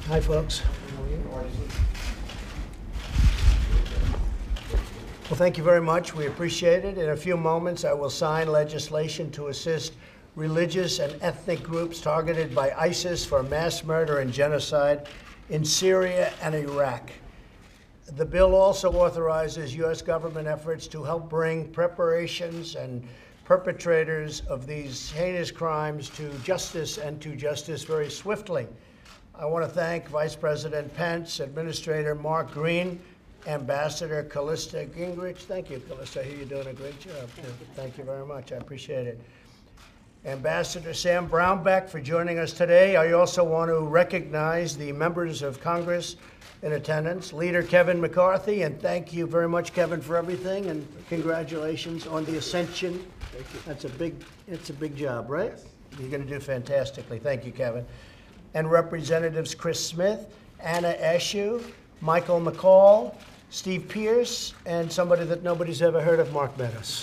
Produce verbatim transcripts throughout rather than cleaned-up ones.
Hi, folks. Well, thank you very much. We appreciate it. In a few moments, I will sign legislation to assist religious and ethnic groups targeted by ISIS for mass murder and genocide in Syria and Iraq. The bill also authorizes U S government efforts to help bring preparations and perpetrators of these heinous crimes to justice and to justice very swiftly. I want to thank Vice President Pence, Administrator Mark Green, Ambassador Callista Gingrich. Thank you, Callista. I hear you're doing a great job. Thank you very much. I appreciate it. Ambassador Sam Brownback for joining us today. I also want to recognize the members of Congress in attendance, Leader Kevin McCarthy, and thank you very much, Kevin, for everything, and congratulations on the ascension. Thank you. That's a big, it's a big job, right? Yes. You're going to do fantastically. Thank you, Kevin. And Representatives Chris Smith, Anna Eshoo, Michael McCall, Steve Pierce, and somebody that nobody's ever heard of, Mark Meadows.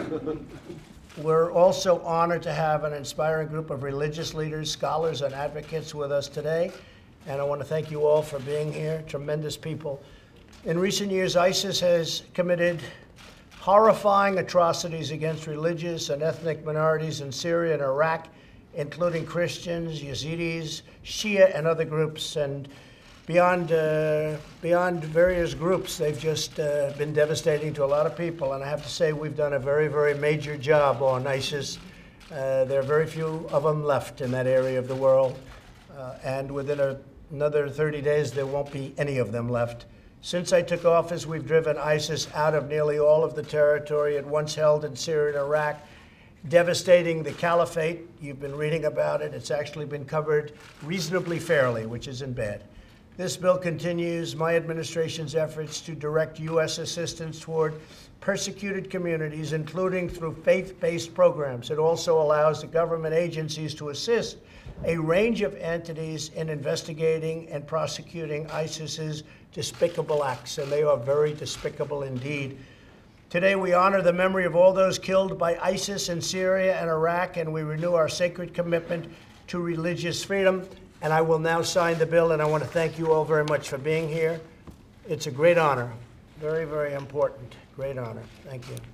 We're also honored to have an inspiring group of religious leaders, scholars, and advocates with us today. And I want to thank you all for being here, tremendous people. In recent years, ISIS has committed horrifying atrocities against religious and ethnic minorities in Syria and Iraq, including Christians, Yazidis, Shia, and other groups. And beyond, uh, beyond various groups, they've just uh, been devastating to a lot of people. And I have to say, we've done a very, very major job on ISIS. Uh, there are very few of them left in that area of the world. Uh, and within a Another thirty days, there won't be any of them left. Since I took office, we've driven ISIS out of nearly all of the territory it once held in Syria and Iraq, devastating the caliphate. You've been reading about it. It's actually been covered reasonably fairly, which isn't bad. This bill continues my administration's efforts to direct U S assistance toward persecuted communities, including through faith-based programs. It also allows the government agencies to assist a range of entities in investigating and prosecuting ISIS's despicable acts, and they are very despicable indeed. Today, we honor the memory of all those killed by ISIS in Syria and Iraq, and we renew our sacred commitment to religious freedom. And I will now sign the bill, and I want to thank you all very much for being here. It's a great honor, very, very important, great honor. Thank you.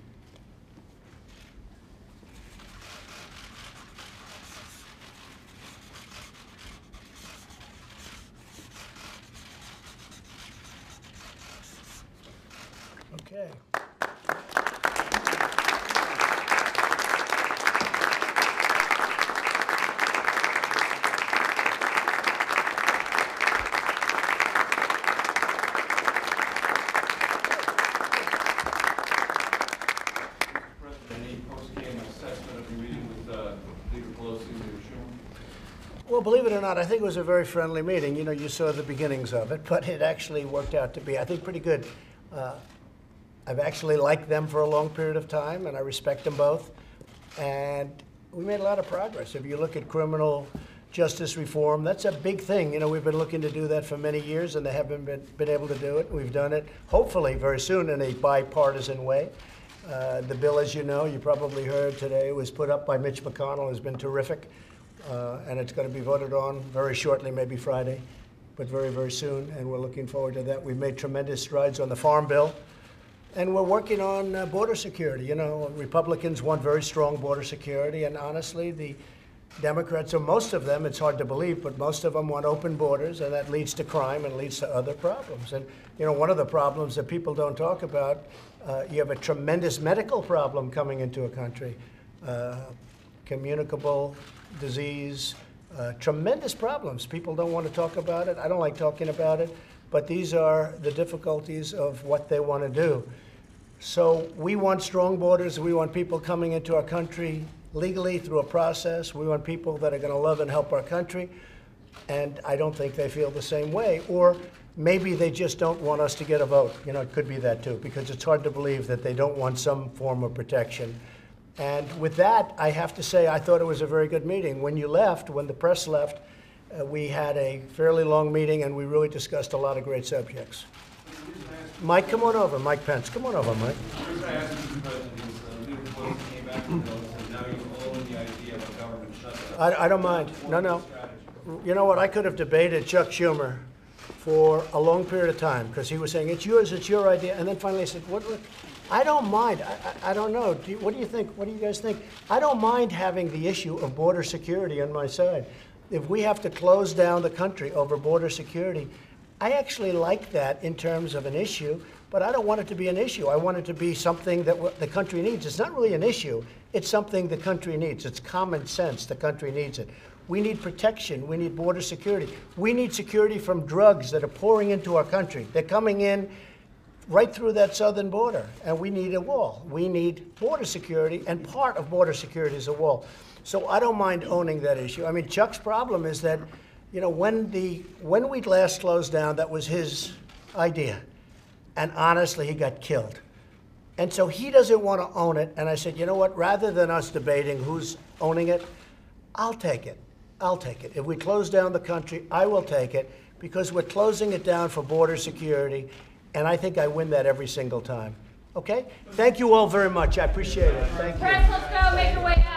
Okay. Well, believe it or not, I think it was a very friendly meeting. You know, you saw the beginnings of it, but it actually worked out to be, I think, pretty good. Uh, I've actually liked them for a long period of time, and I respect them both. And we made a lot of progress. If you look at criminal justice reform, that's a big thing. You know, we've been looking to do that for many years, and they haven't been, been able to do it. We've done it, hopefully, very soon in a bipartisan way. Uh, the bill, as you know, you probably heard today, was put up by Mitch McConnell, has been terrific. Uh, and it's going to be voted on very shortly, maybe Friday, but very, very soon, and we're looking forward to that. We've made tremendous strides on the Farm Bill, and we're working on uh, border security. You know, Republicans want very strong border security, and honestly, the Democrats, or most of them, it's hard to believe, but most of them want open borders, and that leads to crime and leads to other problems. And, you know, one of the problems that people don't talk about, uh, you have a tremendous medical problem coming into a country. Uh, communicable disease, uh, tremendous problems. People don't want to talk about it. I don't like talking about it, but these are the difficulties of what they want to do. So we want strong borders. We want people coming into our country legally through a process. We want people that are going to love and help our country. And I don't think they feel the same way. Or maybe they just don't want us to get a vote. You know, it could be that too, because it's hard to believe that they don't want some form of protection. And with that, I have to say, I thought it was a very good meeting. When you left, when the press left, uh, we had a fairly long meeting, and we really discussed a lot of great subjects. Mike, come on over. Mike Pence, come on over, Mike. The reason I asked you, Mister President, is uh, Leader Pelosi came back and said now you own the idea of a government shutdown. I, I don't mind. No, no. you know what, I could have debated Chuck Schumer for a long period of time because he was saying, it's yours, it's your idea. And then finally I said, what, what? I don't mind. I, I, I don't know. Do you, what do you think? What do you guys think? I don't mind having the issue of border security on my side. If we have to close down the country over border security, I actually like that in terms of an issue, but I don't want it to be an issue. I want it to be something that w- the country needs. It's not really an issue. It's something the country needs. It's common sense. The country needs it. We need protection. We need border security. We need security from drugs that are pouring into our country. They're coming in right through that southern border, and we need a wall. We need border security, and part of border security is a wall. So I don't mind owning that issue. I mean, Chuck's problem is that, you know, when the when we last closed down, that was his idea, and honestly, he got killed. And so he doesn't want to own it. And I said, you know what? Rather than us debating who's owning it, I'll take it. I'll take it. If we close down the country, I will take it because we're closing it down for border security. And I think I win that every single time. Okay? Thank you all very much. I appreciate it. Thank you. Press, let's go. Make your way out.